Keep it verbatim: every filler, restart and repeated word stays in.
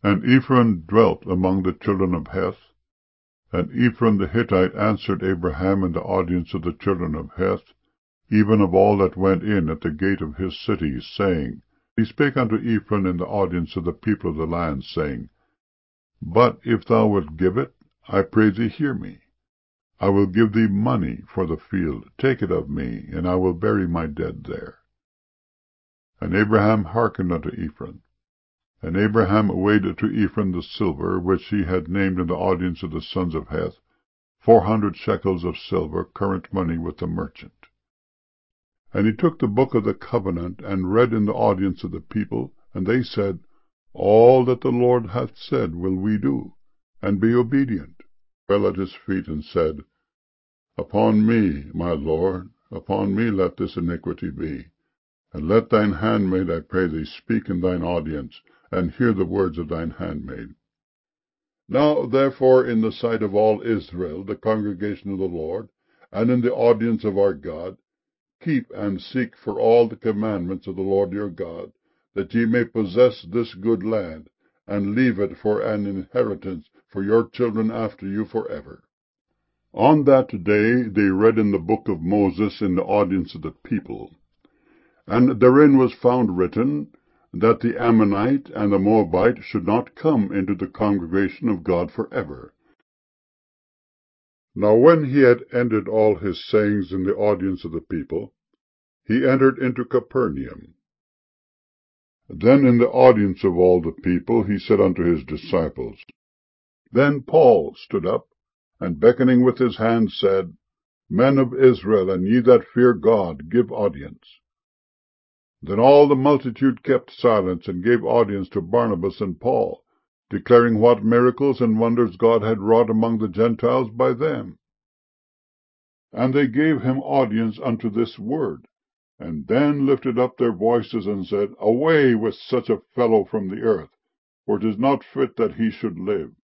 And Ephron dwelt among the children of Heth. And Ephron the Hittite answered Abraham in the audience of the children of Heth, even of all that went in at the gate of his city, saying, He spake unto Ephron in the audience of the people of the land, saying, But if thou wilt give it, I pray thee hear me. I will give thee money for the field. Take it of me, and I will bury my dead there. And Abraham hearkened unto Ephron. And Abraham weighed to Ephron the silver, which he had named in the audience of the sons of Heth, four hundred shekels of silver, current money with the merchant. And he took the book of the covenant, and read in the audience of the people, and they said, All that the Lord hath said will we do, and be obedient. Fell at his feet, and said, Upon me, my Lord, upon me let this iniquity be. And let thine handmaid, I pray thee, speak in thine audience, and hear the words of thine handmaid. Now therefore in the sight of all Israel, the congregation of the Lord, and in the audience of our God, keep and seek for all the commandments of the Lord your God, that ye may possess this good land, and leave it for an inheritance for your children after you forever. On that day they read in the book of Moses in the audience of the people. And therein was found written, that the Ammonite and the Moabite should not come into the congregation of God forever. Now when he had ended all his sayings in the audience of the people, he entered into Capernaum. Then in the audience of all the people he said unto his disciples, Then Paul stood up, and beckoning with his hand said, Men of Israel, and ye that fear God, give audience. Then all the multitude kept silence, and gave audience to Barnabas and Paul, declaring what miracles and wonders God had wrought among the Gentiles by them. And they gave him audience unto this word, and then lifted up their voices, and said, Away with such a fellow from the earth, for it is not fit that he should live.